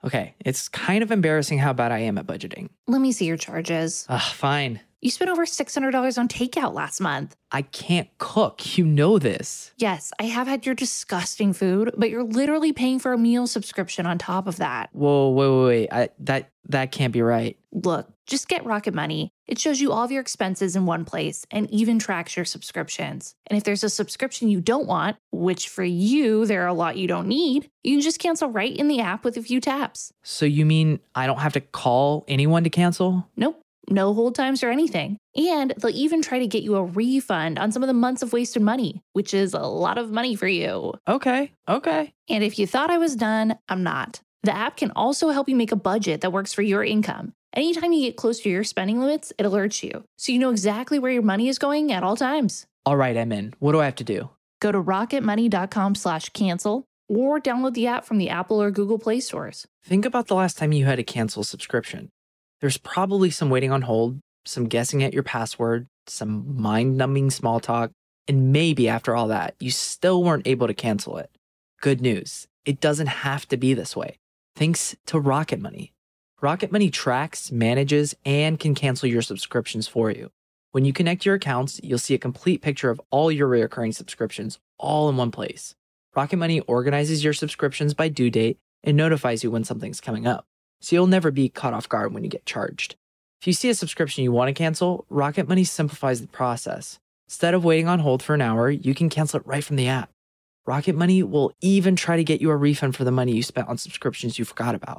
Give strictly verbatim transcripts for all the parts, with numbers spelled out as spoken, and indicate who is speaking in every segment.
Speaker 1: Okay, it's kind of embarrassing how bad I am at budgeting.
Speaker 2: Let me see your charges.
Speaker 1: Ugh, fine.
Speaker 2: You spent over six hundred dollars on takeout last month.
Speaker 1: I can't cook. You know this.
Speaker 2: Yes, I have had your disgusting food, but you're literally paying for a meal subscription on top of that.
Speaker 1: Whoa, wait, wait, wait. I, that, that can't be right.
Speaker 2: Look, just get Rocket Money. It shows you all of your expenses in one place and even tracks your subscriptions. And if there's a subscription you don't want, which for you, there are a lot you don't need, you can just cancel right in the app with a few taps.
Speaker 1: So you mean I don't have to call anyone to cancel?
Speaker 2: Nope. No hold times or anything. And they'll even try to get you a refund on some of the months of wasted money, which is a lot of money for you.
Speaker 1: Okay, okay.
Speaker 2: And if you thought I was done, I'm not. The app can also help you make a budget that works for your income. Anytime you get close to your spending limits, it alerts you, so you know exactly where your money is going at all times.
Speaker 1: All right, I'm in. What do I have to do?
Speaker 2: Go to rocketmoney.com slash cancel or download the app from the Apple or Google Play stores.
Speaker 1: Think about the last time you had to cancel a subscription. There's probably some waiting on hold, some guessing at your password, some mind-numbing small talk, and maybe after all that, you still weren't able to cancel it. Good news, it doesn't have to be this way. Thanks to Rocket Money. Rocket Money tracks, manages, and can cancel your subscriptions for you. When you connect your accounts, you'll see a complete picture of all your recurring subscriptions all in one place. Rocket Money organizes your subscriptions by due date and notifies you when something's coming up, so you'll never be caught off guard when you get charged. If you see a subscription you want to cancel, Rocket Money simplifies the process. Instead of waiting on hold for an hour, you can cancel it right from the app. Rocket Money will even try to get you a refund for the money you spent on subscriptions you forgot about.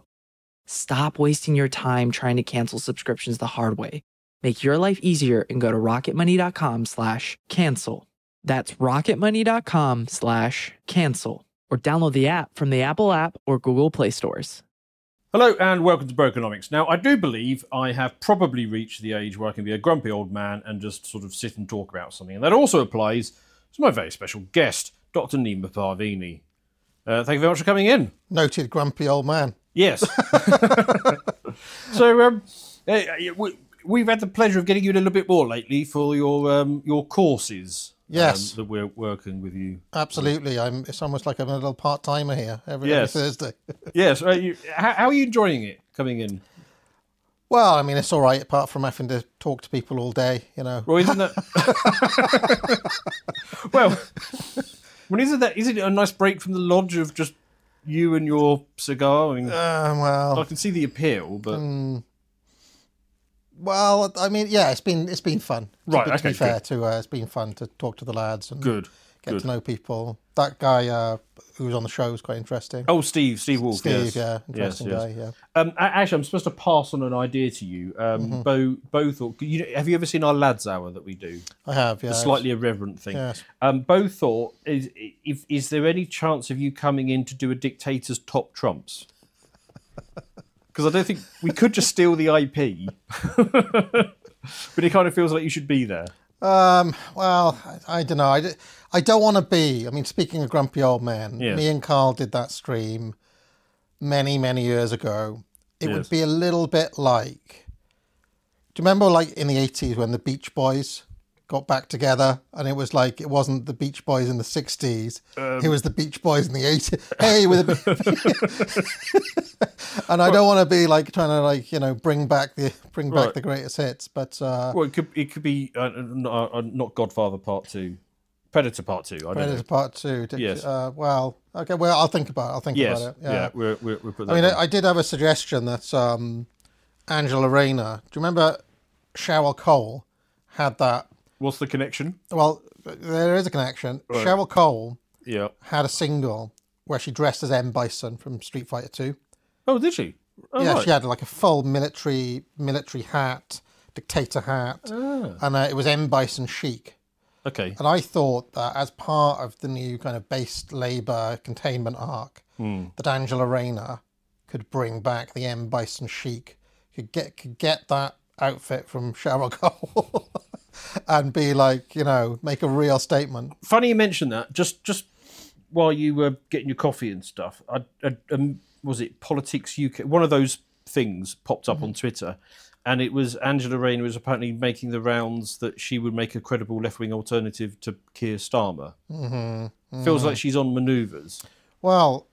Speaker 1: Stop wasting your time trying to cancel subscriptions the hard way. Make your life easier and go to rocketmoney.com slash cancel. That's rocketmoney.com slash cancel. Or download the app from the Apple app or Google Play stores.
Speaker 3: Hello and welcome to Brokenomics. Now, I do believe I have probably reached the age where I can be a grumpy old man and just sort of sit and talk about something. And that also applies to my very special guest, Doctor Nima Parvini. Uh, thank you very much for coming in.
Speaker 4: Noted grumpy old man.
Speaker 3: Yes. so, um, uh, we, we've had the pleasure of getting you a little bit more lately for your um, your courses.
Speaker 4: Yes.
Speaker 3: Um, that we're working with you.
Speaker 4: Absolutely. I'm. It's almost like I'm a little part-timer here every,
Speaker 3: yes.
Speaker 4: every Thursday.
Speaker 3: yes. Uh, you, how, how are you enjoying it, coming in?
Speaker 4: Well, I mean, it's all right, apart from having to talk to people all day, you know.
Speaker 3: Well, isn't that... well, well, isn't that... Isn't it a nice break from the lodge of just you and your cigar? I mean,
Speaker 4: uh, well...
Speaker 3: I can see the appeal, but...
Speaker 4: Um, well, I mean, yeah, it's been it's been fun.
Speaker 3: Right,
Speaker 4: to,
Speaker 3: okay,
Speaker 4: to be fair,
Speaker 3: good.
Speaker 4: to uh, it's been fun to talk to the lads and
Speaker 3: good,
Speaker 4: get
Speaker 3: good.
Speaker 4: to know people. That guy uh, who was on the show was quite interesting.
Speaker 3: Oh, Steve, Steve Wolf,
Speaker 4: Steve,
Speaker 3: yes.
Speaker 4: yeah, interesting
Speaker 3: yes,
Speaker 4: guy,
Speaker 3: yes.
Speaker 4: yeah.
Speaker 3: Um, actually, I'm supposed to pass on an idea to you. Um,
Speaker 4: Mm-hmm.
Speaker 3: Bo, both, thought, you know, have you ever seen our lads hour that we do?
Speaker 4: I have, yeah.
Speaker 3: The slightly irreverent thing.
Speaker 4: Yes.
Speaker 3: Um, Bo thought, is, if, is there any chance of you coming in to do a dictator's top trumps? Because I don't think we could just steal the I P, but it kind of feels like you should be there.
Speaker 4: Um, well, I, I don't know. I, d- I don't want to be. I mean, speaking of grumpy old men,
Speaker 3: Yes.
Speaker 4: me and Carl did that stream many, many years ago. It
Speaker 3: Yes.
Speaker 4: would be a little bit like... Do you remember, like, in the eighties when the Beach Boys got back together? And it was like, it wasn't the Beach Boys in the sixties.
Speaker 3: Um,
Speaker 4: it was the Beach Boys in the eighties. Hey, with a... And I don't want to be, like, trying to, like, you know, bring back the bring back
Speaker 3: Right.
Speaker 4: the greatest hits. But... Uh,
Speaker 3: Well, it could it could be uh, not, uh, not Godfather Part Two, Predator Part Two. I don't
Speaker 4: Predator
Speaker 3: know.
Speaker 4: Part Two. Did,
Speaker 3: Yes.
Speaker 4: Uh, well, okay. Well, I'll think about it. I'll think
Speaker 3: Yes,
Speaker 4: about it.
Speaker 3: yeah,
Speaker 4: Yeah.
Speaker 3: we're, we're, we'll put that
Speaker 4: I mean,
Speaker 3: down.
Speaker 4: I, I did have a suggestion that um, Angela Rayner. Do you remember Cheryl Cole had that?
Speaker 3: What's the connection?
Speaker 4: Well, there is a connection.
Speaker 3: Right.
Speaker 4: Cheryl Cole
Speaker 3: Yeah.
Speaker 4: had a single where she dressed as M. Bison from Street Fighter Two.
Speaker 3: Oh, did she? Oh,
Speaker 4: yeah,
Speaker 3: right.
Speaker 4: she had like a full military military hat, dictator hat,
Speaker 3: Ah.
Speaker 4: and uh, it was M. Bison chic.
Speaker 3: Okay.
Speaker 4: And I thought that as part of the new kind of based labour containment arc,
Speaker 3: Hmm.
Speaker 4: that Angela Rayner could bring back the M. Bison chic, could get could get that outfit from Cheryl Cole, and be like, you know, make a real statement.
Speaker 3: Funny you mentioned that. Just just while you were getting your coffee and stuff, I, I, um, was it Politics U K? One of those things popped up
Speaker 4: Mm-hmm.
Speaker 3: on Twitter, and it was Angela Rayner was apparently making the rounds that she would make a credible left-wing alternative to Keir Starmer. Mm-hmm. Feels like she's on manoeuvres.
Speaker 4: Well,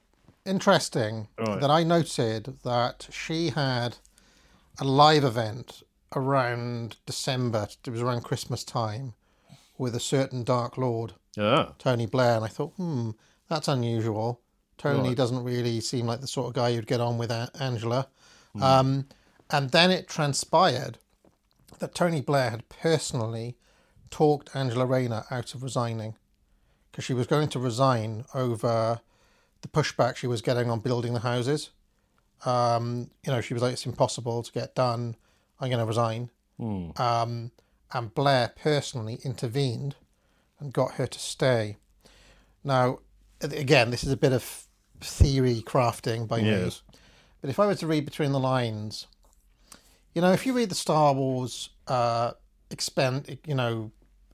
Speaker 4: interesting
Speaker 3: Right.
Speaker 4: that I noted that she had a live event around December, it was around Christmas time, with a certain Dark Lord,
Speaker 3: Ah.
Speaker 4: Tony Blair, and I thought, hmm, that's unusual. Tony
Speaker 3: Right.
Speaker 4: doesn't really seem like the sort of guy you'd get on with A- Angela. Um, and then it transpired that Tony Blair had personally talked Angela Rayner out of resigning, because she was going to resign over the pushback she was getting on building the houses. Um, you know, she was like, it's impossible to get done. I'm going to resign. Um, and Blair personally intervened and got her to stay. Now, again, this is a bit of theory crafting by me.
Speaker 3: Yes.
Speaker 4: But if I were to read between the lines, you know, if you read the Star Wars uh, expand, you know,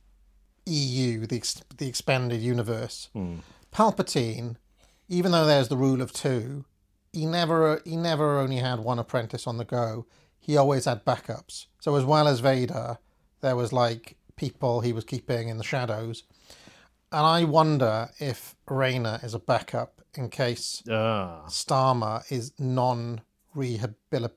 Speaker 4: E U, the ex- the expanded universe, Palpatine, even though there's the rule of two, he never he never only had one apprentice on the go. He always had backups. So as well as Vader, there was like people he was keeping in the shadows. And I wonder if Rayner is a backup in case
Speaker 3: Ah.
Speaker 4: Starmer is non-rehabilitable.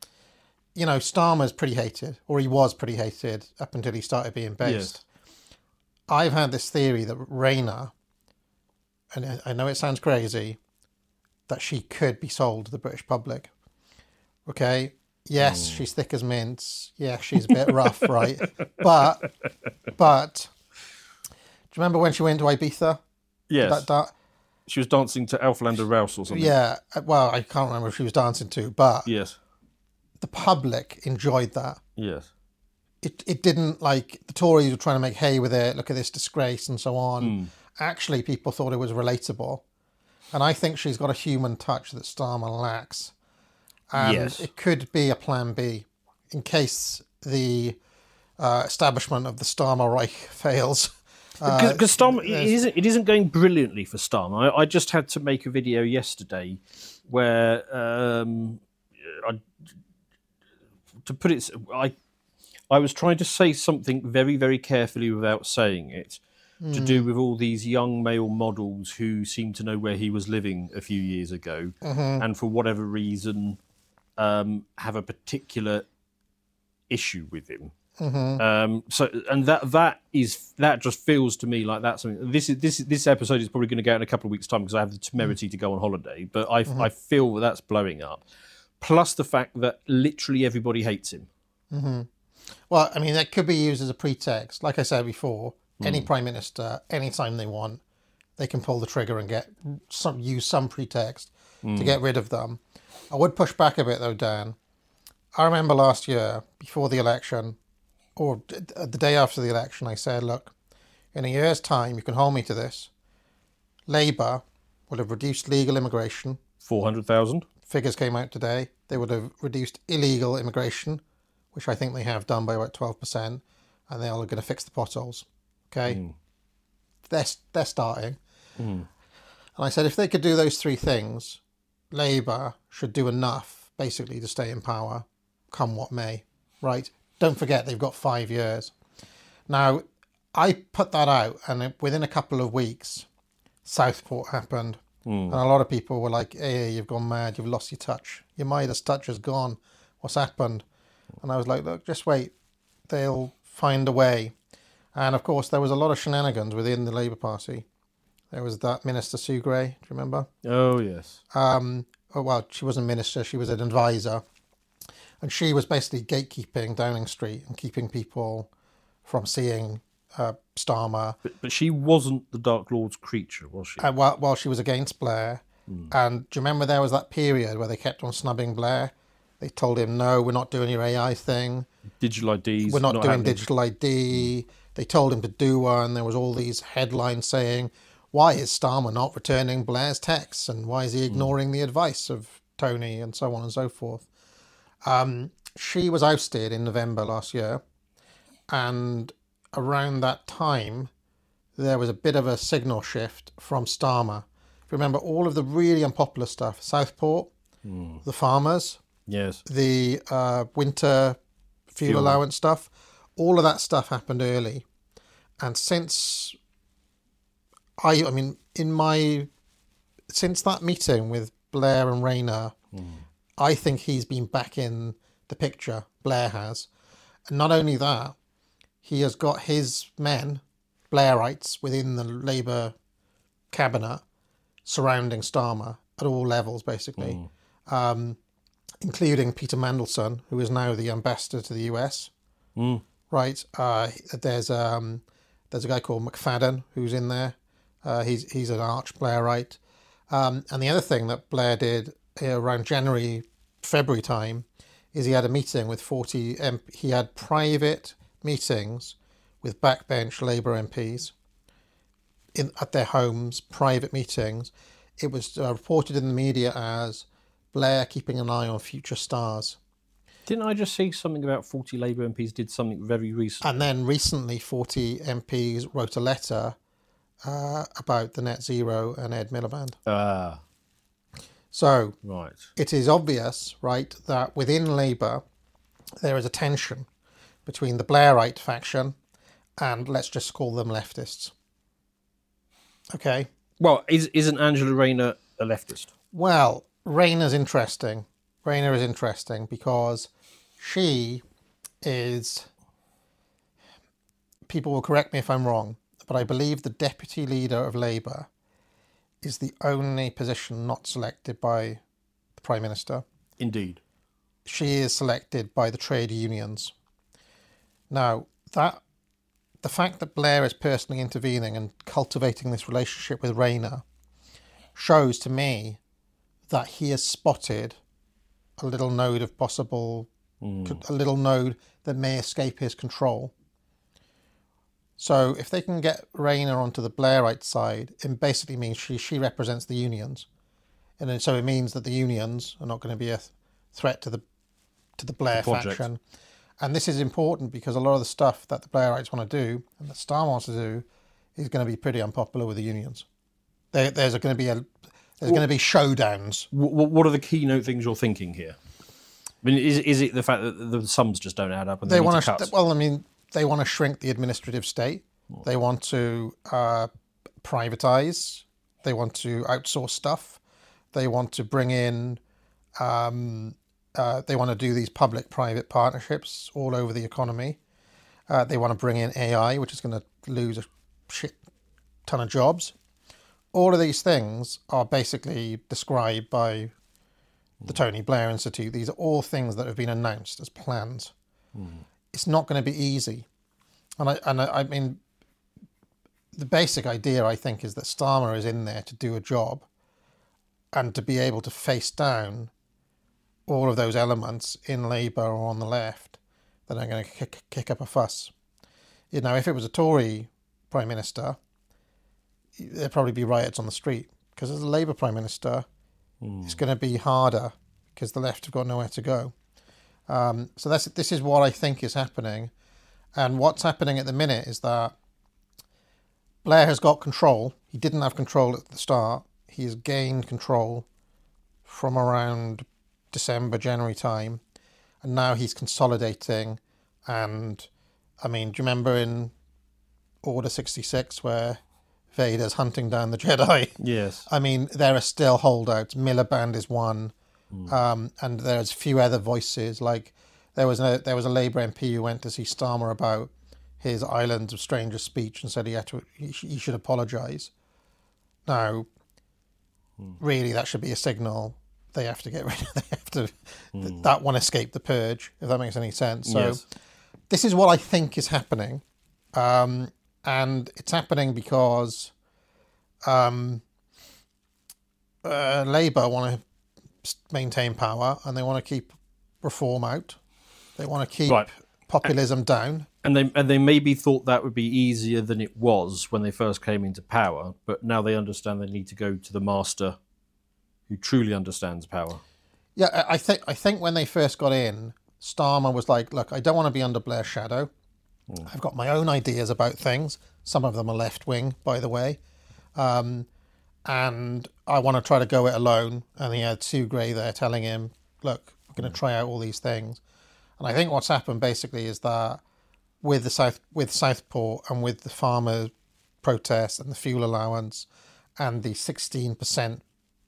Speaker 4: You know, Starmer's pretty hated, or he was pretty hated up until he started being based. I've had this theory that Rayner, and I know it sounds crazy, that she could be sold to the British public. Okay, yes, she's thick as mince. Yeah, she's a bit rough, right? But, but, do you remember when she went to Ibiza?
Speaker 3: Yes.
Speaker 4: That, that,
Speaker 3: She was dancing to Alphalanda Rouse or something.
Speaker 4: yeah, well, I can't remember if she was dancing to, but
Speaker 3: Yes.
Speaker 4: the public enjoyed that.
Speaker 3: Yes.
Speaker 4: It it didn't, like, the Tories were trying to make hay with it, look at this disgrace and so on. Actually, people thought it was relatable. And I think she's got a human touch that Starmer lacks. And
Speaker 3: Yes.
Speaker 4: it could be a plan B in case the uh, establishment of the Starmer Reich fails. Uh,
Speaker 3: Because Starmer, it
Speaker 4: there's-
Speaker 3: isn't, it isn't going brilliantly for Starmer. I, I just had to make a video yesterday where, um, I, to put it, I, I was trying to say something very, very carefully without saying it, to do with all these young male models who seem to know where he was living a few years ago, and for whatever reason, um, have a particular issue with him. Um, so, and that that is that just feels to me like that's something. This is this this episode is probably going to go out in a couple of weeks' time because I have the temerity to go on holiday. But I I feel that that's blowing up. Plus the fact that literally everybody hates him.
Speaker 4: Well, I mean, that could be used as a pretext. Like I said before, any prime minister, anytime they want, they can pull the trigger and get some use some pretext to get rid of them. I would push back a bit though, Dan. I remember last year before the election, or d- the day after the election, I said, look, in a year's time, you can hold me to this. Labour would have reduced legal immigration.
Speaker 3: Four hundred thousand.
Speaker 4: Figures came out today. They would have reduced illegal immigration, which I think they have done by about twelve percent, and they're going to fix the potholes. Okay? They're, they're starting. And I said, if they could do those three things, Labour should do enough, basically, to stay in power, come what may, right? Don't forget, they've got five years. Now, I put that out, and it, within a couple of weeks, Southport happened. And a lot of people were like, hey, you've gone mad, you've lost your touch. Your Midas touch is gone. What's happened? And I was like, look, just wait. They'll find a way. And of course, there was a lot of shenanigans within the Labour Party. There was that Minister Sue Gray, do you remember?
Speaker 3: Oh yes.
Speaker 4: Um, oh, well, she wasn't a minister, she was an advisor. And she was basically gatekeeping Downing Street and keeping people from seeing uh, Starmer.
Speaker 3: But, but she wasn't the Dark Lord's creature, was she?
Speaker 4: Uh, while, while she was against Blair. And do you remember there was that period where they kept on snubbing Blair? They told him, no, we're not doing your A I thing.
Speaker 3: Digital I Ds.
Speaker 4: We're not, doing
Speaker 3: happening.
Speaker 4: digital I D. They told him to do one. There was all these headlines saying, why is Starmer not returning Blair's texts? And why is he ignoring the advice of Tony? And so on and so forth. Um, she was ousted in November last year. And around that time, there was a bit of a signal shift from Starmer. If you remember all of the really unpopular stuff, Southport, the farmers,
Speaker 3: Yes.
Speaker 4: the uh, winter fuel,
Speaker 3: Fuel.
Speaker 4: allowance stuff, all of that stuff happened early. And since I, I mean, in my since that meeting with Blair and Rayner, mm. I think he's been back in the picture. Blair has. And not only that, he has got his men, Blairites, within the Labour cabinet surrounding Starmer at all levels, basically, mm. um, including Peter Mandelson, who is now the ambassador to the U S.
Speaker 3: Mm.
Speaker 4: Right? Uh, there's um, there's a guy called McFadden who's in there. Uh, he's he's an arch Blairite. Um, and the other thing that Blair did around January, February time is he had a meeting with forty M P. He had private meetings with backbench Labour M Ps in at their homes, private meetings. It was uh, reported in the media as Blair keeping an eye on future stars.
Speaker 3: Didn't I just see something about forty Labour M Ps did something very recent?
Speaker 4: And then recently forty M Ps wrote a letter uh, about the net zero and Ed Miliband.
Speaker 3: Ah.
Speaker 4: So
Speaker 3: right.
Speaker 4: It is obvious, right, that within Labour there is a tension between the Blairite faction and let's just call them leftists. Okay?
Speaker 3: Well, is, isn't Angela Rayner a leftist?
Speaker 4: Well, Rayner's interesting. Rayner is interesting because she is, people will correct me if I'm wrong, but I believe the deputy leader of Labour is the only position not selected by the Prime Minister.
Speaker 3: Indeed.
Speaker 4: She is selected by the trade unions. Now, that the fact that Blair is personally intervening and cultivating this relationship with Rayner shows to me that he has spotted a little node of possible, mm. a little node that may escape his control. So if they can get Rayner onto the Blairite side, it basically means she, she represents the unions. And so it means that the unions are not going to be a th- threat to the to the Blair the faction. And this is important because a lot of the stuff that the Blairites want to do and that Starmer wants to do is going to be pretty unpopular with the unions. There, there's going to be a there's well, going to be showdowns.
Speaker 3: What, what are the keynote things you're thinking here? I mean, is is it the fact that the sums just don't add up and they, they want to cut?
Speaker 4: Well, I mean, they want to shrink the administrative state. What? They want to uh, privatise. They want to outsource stuff. They want to bring in. Um, uh, they want to do these public-private partnerships all over the economy. Uh, they want to bring in A I, which is going to lose a shit ton of jobs. All of these things are basically described by the Tony Blair Institute. These are all things that have been announced as plans. Mm. It's not going to be easy. And I, and I, I mean, the basic idea, I think, is that Starmer is in there to do a job and to be able to face down all of those elements in Labour or on the left that are going to kick, kick up a fuss. You know, if it was a Tory Prime Minister, there'd probably be riots on the street because as a Labour Prime Minister, mm. it's going to be harder because the left have got nowhere to go. Um, so that's this is what I think is happening. And what's happening at the minute is that Blair has got control. He didn't have control at the start. He has gained control from around December, January time. And now he's consolidating. And, I mean, do you remember in Order sixty-six where Vader's hunting down the Jedi?
Speaker 3: Yes.
Speaker 4: I mean, there are still holdouts. Miliband is one. Mm. Um, and there's a few other voices. Like, there was a there was a Labour M P who went to see Starmer about his Islands of Strangers speech and said he had to he, sh- he should apologise. Now, mm. really, that should be a signal they have to get rid of. They have to mm. th- that one escape the purge, if that makes any sense. So,
Speaker 3: yes.
Speaker 4: This is what I think is happening, um, and it's happening because um, uh, Labour want to maintain power and they want to keep reform out. They want to keep
Speaker 3: right.
Speaker 4: populism
Speaker 3: and,
Speaker 4: down.
Speaker 3: And they and they maybe thought that would be easier than it was when they first came into power, but now they understand they need to go to the master who truly understands power.
Speaker 4: Yeah, I think I think when they first got in, Starmer was like, look, I don't want to be under Blair's shadow. Mm. I've got my own ideas about things. Some of them are left-wing, by the way. Um, and I want to try to go it alone. And he had Sue Gray there telling him, look, we're going to try out all these things. And I think what's happened basically is that with the South, with Southport and with the farmer protests and the fuel allowance and the sixteen percent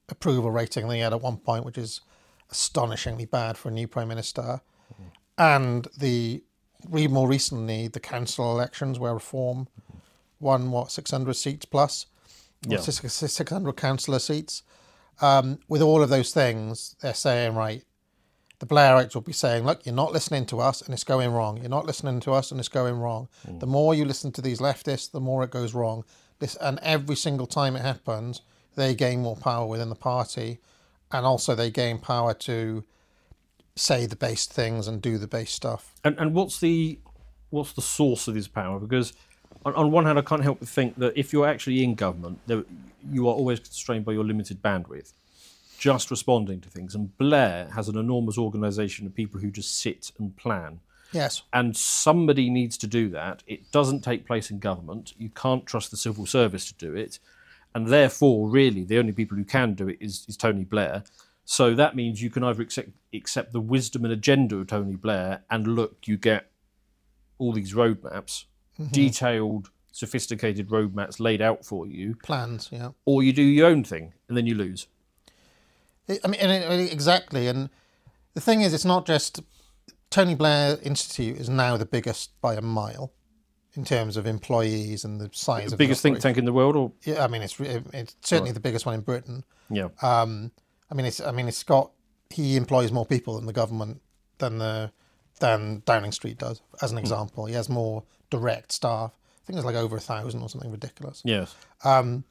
Speaker 4: approval rating than he had at one point, which is astonishingly bad for a new prime minister. Mm. And the more recently, the council elections where Reform won, what, six hundred seats plus? Yeah. six hundred councillor seats. Um, with all of those things, they're saying, right, the Blairites will be saying, look, you're not listening to us and it's going wrong. You're not listening to us and it's going wrong. Mm. The more you listen to these leftists, the more it goes wrong. This, and every single time it happens, they gain more power within the party. And also they gain power to say the base things and do the base stuff.
Speaker 3: And and what's the what's the source of this power? Because on, on one hand, I can't help but think that if you're actually in government, there, you are always constrained by your limited bandwidth, just responding to things. And Blair has an enormous organisation of people who just sit and plan.
Speaker 4: Yes.
Speaker 3: And somebody needs to do that. It doesn't take place in government. You can't trust the civil service to do it. And therefore, really, the only people who can do it is, is Tony Blair. So that means you can either accept, accept the wisdom and agenda of Tony Blair and look, you get all these roadmaps, mm-hmm. detailed, sophisticated roadmaps laid out for you.
Speaker 4: Plans, yeah.
Speaker 3: Or you do your own thing and then you lose.
Speaker 4: It, I mean, and it, exactly. And the thing is, it's not just... Tony Blair Institute is now the biggest by a mile in terms of employees and the size
Speaker 3: the
Speaker 4: of
Speaker 3: biggest
Speaker 4: the
Speaker 3: think tank in the world, or
Speaker 4: yeah, I mean it's it's certainly right. the biggest one in Britain.
Speaker 3: Yeah.
Speaker 4: Um, I mean it's I mean it's got he employs more people in the government than the than Downing Street does, as an example. Mm. He has more direct staff. I think it's like over a thousand or something ridiculous.
Speaker 3: Yes.
Speaker 4: Um,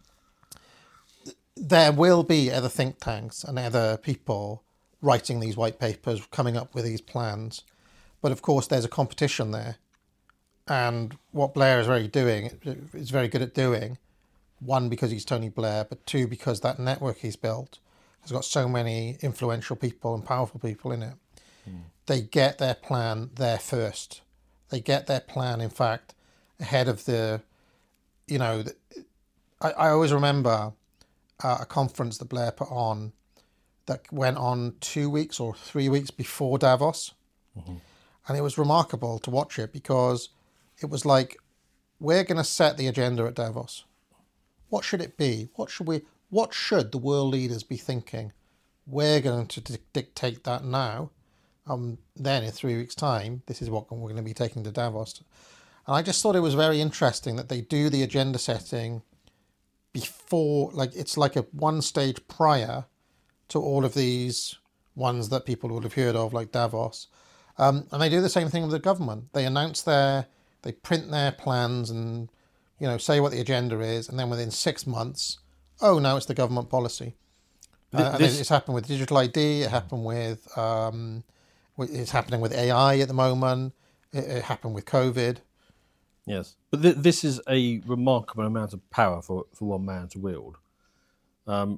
Speaker 4: there will be other think tanks and other people writing these white papers, coming up with these plans, but of course there's a competition there. And what Blair is very doing, is very good at doing, one, because he's Tony Blair, but two, because that network he's built has got so many influential people and powerful people in it. Mm. They get their plan there first. They get their plan, in fact, ahead of the, you know, the, I, I always remember uh, a conference that Blair put on that went on two weeks or three weeks before Davos. Mm-hmm. And it was remarkable to watch it because it was like, we're going to set the agenda at Davos. What should it be? What should we? What should the world leaders be thinking? We're going to di- dictate that now. Um, then in three weeks' time, this is what we're going to be taking to Davos. And I just thought it was very interesting that they do the agenda setting before, like it's like a one stage prior to all of these ones that people would have heard of, like Davos. Um, and they do the same thing with the government. They announce their, they print their plans and, you know, say what the agenda is. And then within six months, oh, now it's the government policy. Uh, this... and it's happened with digital I D. It happened with, um, it's happening with A I at the moment. It, it happened with COVID.
Speaker 3: Yes. But th- this is a remarkable amount of power for, for one man to wield. Um,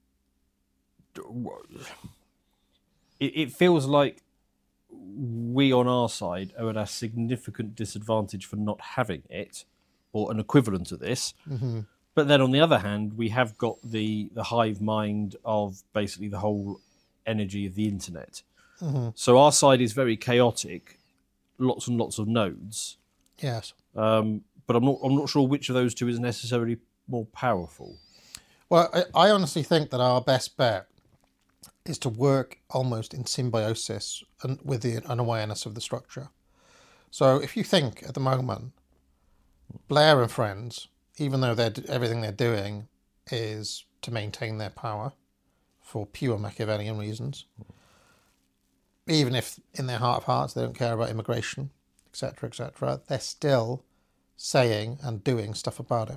Speaker 3: it, it feels like we on our side are at a significant disadvantage for not having it, or an equivalent to this. Mm-hmm. But then on the other hand, we have got the, the hive mind of basically the whole energy of the internet. Mm-hmm. So our side is very chaotic, lots and lots of nodes.
Speaker 4: Yes.
Speaker 3: Um, but I'm not I'm not sure which of those two is necessarily more powerful.
Speaker 4: Well, I, I honestly think that our best bet is to work almost in symbiosis and with the unawareness of the structure. So if you think at the moment, Blair and friends, even though they're everything they're doing is to maintain their power for pure Machiavellian reasons, even if in their heart of hearts they don't care about immigration, et cetera, et cetera, they're still saying and doing stuff about it.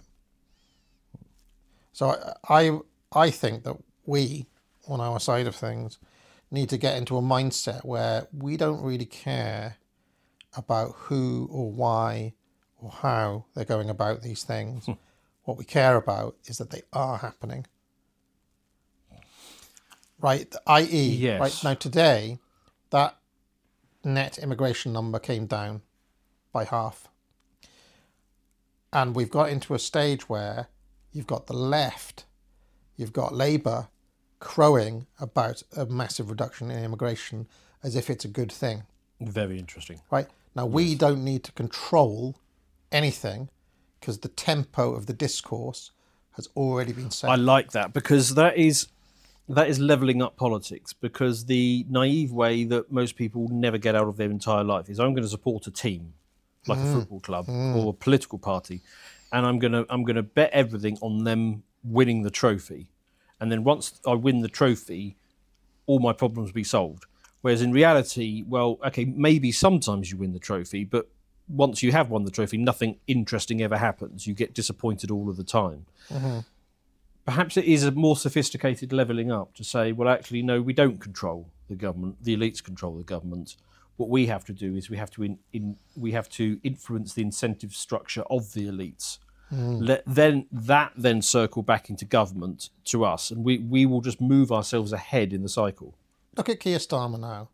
Speaker 4: So I, I, I think that we, on our side of things, need to get into a mindset where we don't really care about who or why or how they're going about these things. Hmm. What we care about is that they are happening. Right? that is,
Speaker 3: yes.
Speaker 4: Right now today, that net immigration number came down by half. And we've got into a stage where you've got the left, you've got Labour crowing about a massive reduction in immigration as if it's a good thing.
Speaker 3: Very interesting.
Speaker 4: Right? Now, we yes. don't need to control anything because the tempo of the discourse has already been set.
Speaker 3: I like that because that is that is levelling up politics, because the naive way that most people never get out of their entire life is, I'm going to support a team, like mm. a football club mm. or a political party, and I'm going to I'm going to bet everything on them winning the trophy, and then once I win the trophy, all my problems will be solved. Whereas in reality, well, okay, maybe sometimes you win the trophy, but once you have won the trophy, nothing interesting ever happens. You get disappointed all of the time. Mm-hmm. Perhaps it is a more sophisticated levelling up to say, well, actually, no, we don't control the government. The elites control the government. What we have to do is we have to in, in we have to influence the incentive structure of the elites. Mm. Let, then that then circle back into government to us, and we, we will just move ourselves ahead in the cycle.
Speaker 4: Look at Keir Starmer now.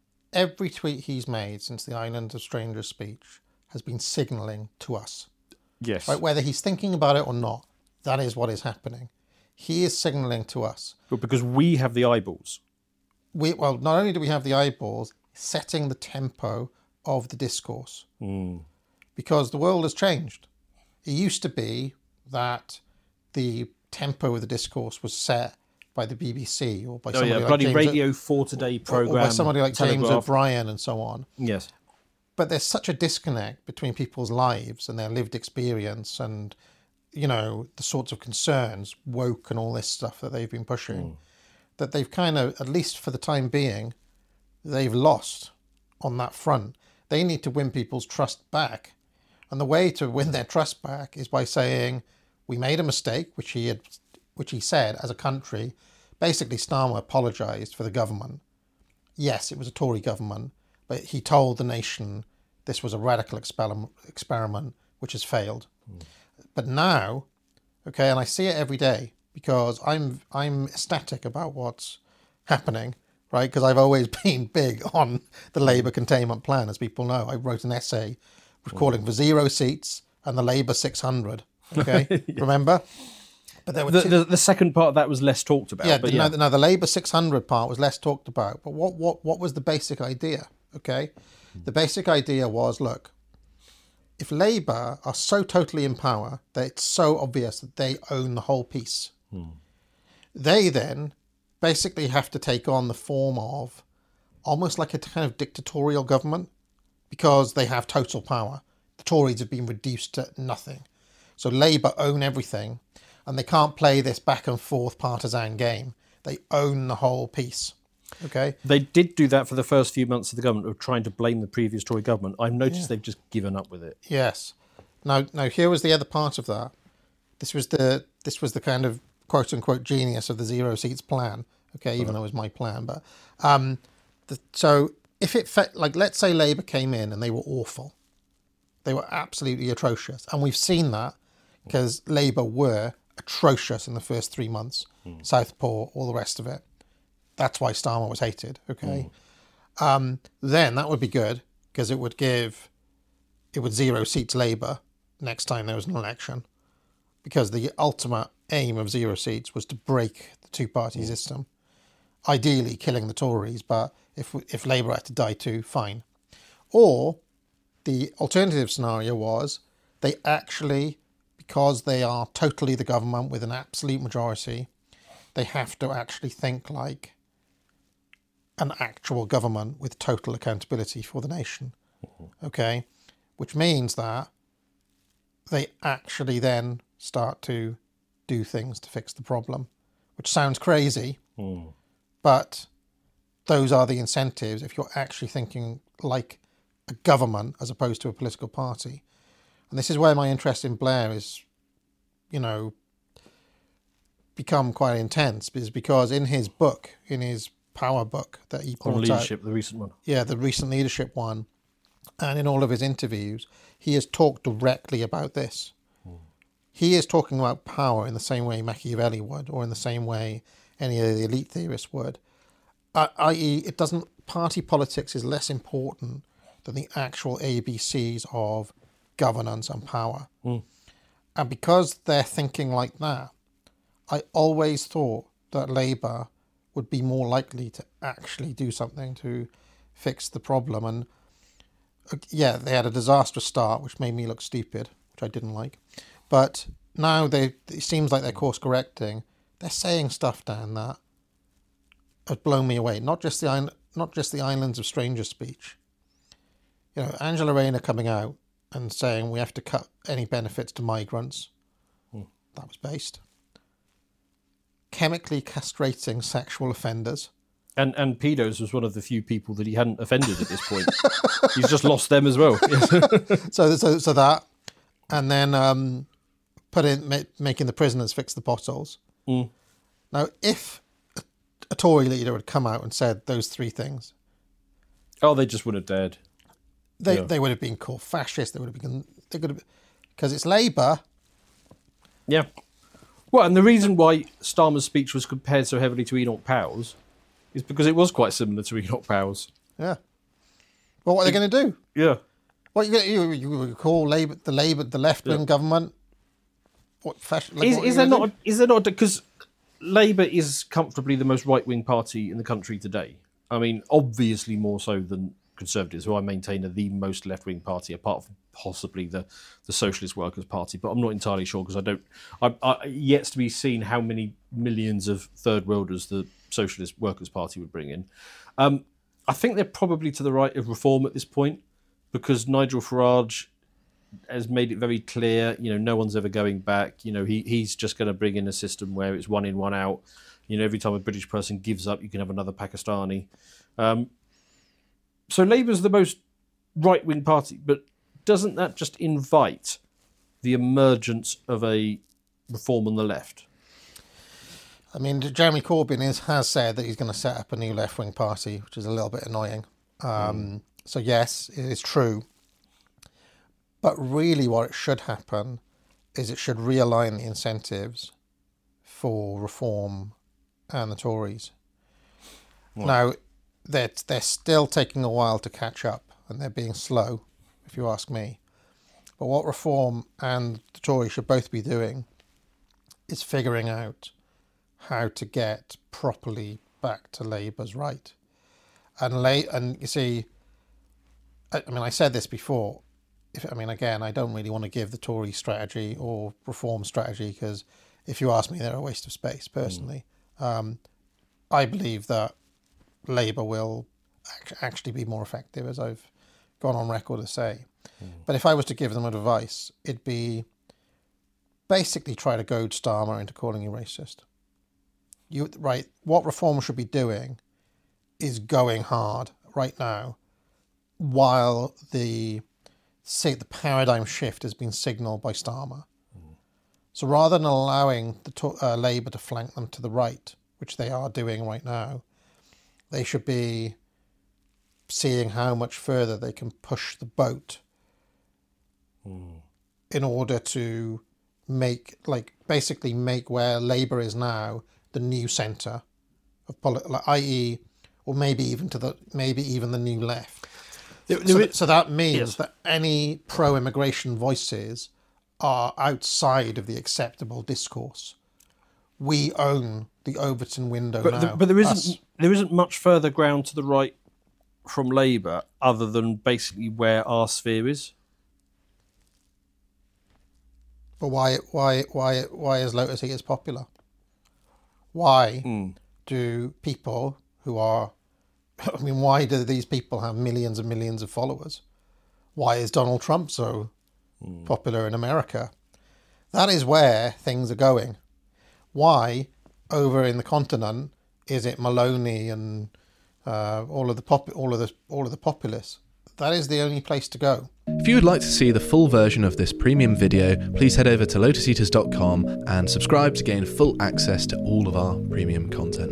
Speaker 4: Every tweet he's made since the Island of Strangers speech has been signalling to us.
Speaker 3: Yes.
Speaker 4: Right, whether he's thinking about it or not, that is what is happening. He is signalling to us.
Speaker 3: But because we have the eyeballs.
Speaker 4: We Well, not only do we have the eyeballs, setting the tempo of the discourse. Mm. Because the world has changed. It used to be that the tempo of the discourse was set by the B B C or by
Speaker 3: oh,
Speaker 4: somebody
Speaker 3: yeah,
Speaker 4: like
Speaker 3: bloody
Speaker 4: James
Speaker 3: Radio
Speaker 4: o-
Speaker 3: four Today programme.
Speaker 4: Or by somebody like
Speaker 3: Telegraph.
Speaker 4: James O'Brien and so on.
Speaker 3: Yes.
Speaker 4: But there's such a disconnect between people's lives and their lived experience and, you know, the sorts of concerns, woke and all this stuff that they've been pushing, mm. that they've kind of, at least for the time being, they've lost on that front. They need to win people's trust back. And the way to win their trust back is by saying, we made a mistake, which he had, which he said as a country. Basically, Starmer apologised for the government. Yes, it was a Tory government, but he told the nation this was a radical experiment, experiment which has failed. Mm. But now, okay, and I see it every day because I'm I'm ecstatic about what's happening, right? Because I've always been big on the Labour containment plan, as people know. I wrote an essay calling for zero seats and the Labour six hundred. Okay, yeah. Remember?
Speaker 3: But there were the, two... the, the second part of that was less talked about.
Speaker 4: Yeah,
Speaker 3: but
Speaker 4: the,
Speaker 3: yeah.
Speaker 4: No, no, the Labour six hundred part was less talked about. But what what what was the basic idea? Okay, the basic idea was, look, if Labour are so totally in power that it's so obvious that they own the whole piece, hmm. they then basically have to take on the form of almost like a kind of dictatorial government because they have total power. The Tories have been reduced to nothing. So Labour own everything and they can't play this back and forth partisan game. They own the whole piece. Okay.
Speaker 3: They did do that for the first few months of the government, of trying to blame the previous Tory government. I've noticed yeah. they've just given up with it.
Speaker 4: Yes. Now, now here was the other part of that. This was the this was the kind of quote unquote genius of the zero seats plan. Okay, even right. though it was my plan, but um, the, so if it fe- like let's say Labour came in and they were awful, they were absolutely atrocious, and we've seen that because Labour were atrocious in the first three months. Mm. Southport, all the rest of it. That's why Starmer was hated, okay? Mm. Um, then that would be good because it would give, it would zero seats Labour next time there was an election, because the ultimate aim of zero seats was to break the two-party mm. system, ideally killing the Tories, but if if Labour had to die too, fine. Or the alternative scenario was they actually, because they are totally the government with an absolute majority, they have to actually think like an actual government with total accountability for the nation, okay? Which means that they actually then start to do things to fix the problem, which sounds crazy, mm. but those are the incentives if you're actually thinking like a government as opposed to a political party. And this is where my interest in Blair is, you know, become quite intense, is because in his book, in his power book that he brought
Speaker 3: on leadership,
Speaker 4: out,
Speaker 3: the recent one.
Speaker 4: Yeah, the recent leadership one. And in all of his interviews, he has talked directly about this. Mm. He is talking about power in the same way Machiavelli would, or in the same way any of the elite theorists would. Uh, that is, it doesn't, party politics is less important than the actual A B Cs of governance and power. Mm. And because they're thinking like that, I always thought that Labour would be more likely to actually do something to fix the problem. And uh, yeah, they had a disastrous start, which made me look stupid, which I didn't like. But now they, it seems like they're course correcting. They're saying stuff down that has blown me away. Not just the island, not just the islands of stranger speech. You know, Angela Rayner coming out and saying we have to cut any benefits to migrants. Hmm. That was based. Chemically castrating sexual offenders.
Speaker 3: And and pedos was one of the few people that he hadn't offended at this point. He's just lost them as well.
Speaker 4: so, so, so that, and then um, put in ma- making the prisoners fix the potholes.
Speaker 3: Mm.
Speaker 4: Now, if a, a Tory leader had come out and said those three things,
Speaker 3: oh, they just would have dared.
Speaker 4: They
Speaker 3: yeah.
Speaker 4: they would have been called fascist. They would have been they could have because it's Labour.
Speaker 3: Yeah. Well, and the reason why Starmer's speech was compared so heavily to Enoch Powell's is because it was quite similar to Enoch Powell's.
Speaker 4: Yeah. Well, what are they going to do?
Speaker 3: Yeah.
Speaker 4: What you you you call Labour the Labour the left wing yeah. government? What fascist? Like,
Speaker 3: is
Speaker 4: what
Speaker 3: is there not? Do? Is there not? Because Labour is comfortably the most right wing party in the country today. I mean, obviously more so than Conservatives, who I maintain are the most left-wing party, apart from possibly the, the Socialist Workers' Party. But I'm not entirely sure because I don't. I, I yet to be seen how many millions of third worlders the Socialist Workers' Party would bring in. Um, I think they're probably to the right of reform at this point because Nigel Farage has made it very clear. You know, no one's ever going back. You know, he he's just going to bring in a system where it's one in, one out. You know, every time a British person gives up, you can have another Pakistani. Um, So Labour's the most right-wing party, but doesn't that just invite the emergence of a reform on the left?
Speaker 4: I mean, Jeremy Corbyn is, has said that he's going to set up a new left-wing party, which is a little bit annoying. Um, mm. So yes, it is true. But really what it should happen is it should realign the incentives for Reform and the Tories. What? Now, They're, they're still taking a while to catch up and they're being slow, if you ask me. But what Reform and the Tories should both be doing is figuring out how to get properly back to Labour's right. And La- and you see, I, I mean, I said this before. If, I mean, again, I don't really want to give the Tory strategy or Reform strategy because if you ask me, they're a waste of space, personally. Mm. Um, I believe that Labour will actually be more effective, as I've gone on record to say. Mm. But if I was to give them advice, it'd be basically try to goad Starmer into calling you racist. You right? What Reform should be doing is going hard right now, while the say the paradigm shift has been signalled by Starmer. Mm. So rather than allowing the uh, Labour to flank them to the right, which they are doing right now, they should be seeing how much further they can push the boat mm. in order to make, like, basically make where Labour is now the new centre of politics, like, that is, or maybe even to the maybe even the new left. There, so, there, so that means yes. that any pro-immigration voices are outside of the acceptable discourse. We own the Overton window
Speaker 3: but
Speaker 4: now.
Speaker 3: The, but there isn't
Speaker 4: Us.
Speaker 3: there isn't much further ground to the right from Labour other than basically where our sphere is.
Speaker 4: But why why why why is Lotus Eaters popular? Why mm. do people who are I mean, why do these people have millions and millions of followers? Why is Donald Trump so mm. popular in America? That is where things are going. Why, over in the continent, is it Maloney and uh, all of the pop, all of the all of the populists? That is the only place to go.
Speaker 5: If you would like to see the full version of this premium video, please head over to lotus eaters dot com and subscribe to gain full access to all of our premium content.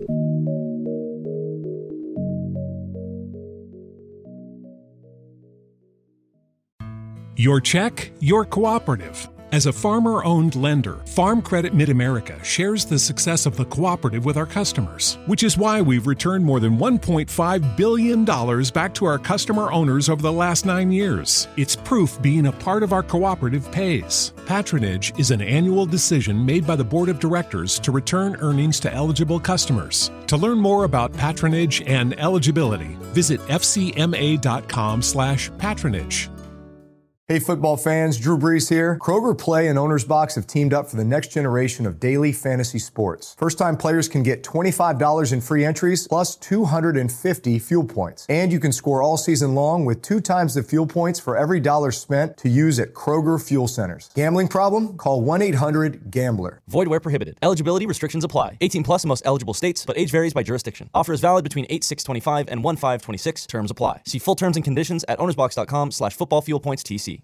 Speaker 6: Your check, your cooperative. As a farmer-owned lender, Farm Credit Mid-America shares the success of the cooperative with our customers, which is why we've returned more than one point five billion dollars back to our customer owners over the last nine years. It's proof being a part of our cooperative pays. Patronage is an annual decision made by the Board of Directors to return earnings to eligible customers. To learn more about patronage and eligibility, visit f c m a dot com slash patronage.
Speaker 7: Hey football fans, Drew Brees here. Kroger Play and Owner's Box have teamed up for the next generation of daily fantasy sports. First-time players can get twenty-five dollars in free entries plus two hundred fifty fuel points. And you can score all season long with two times the fuel points for every dollar spent to use at Kroger Fuel Centers. Gambling problem? Call one eight hundred gambler.
Speaker 8: Void where prohibited. Eligibility restrictions apply. eighteen plus in most eligible states, but age varies by jurisdiction. Offer is valid between eight six twenty-five and one five twenty-six. Terms apply. See full terms and conditions at ownersbox.com slash football fuel points TC.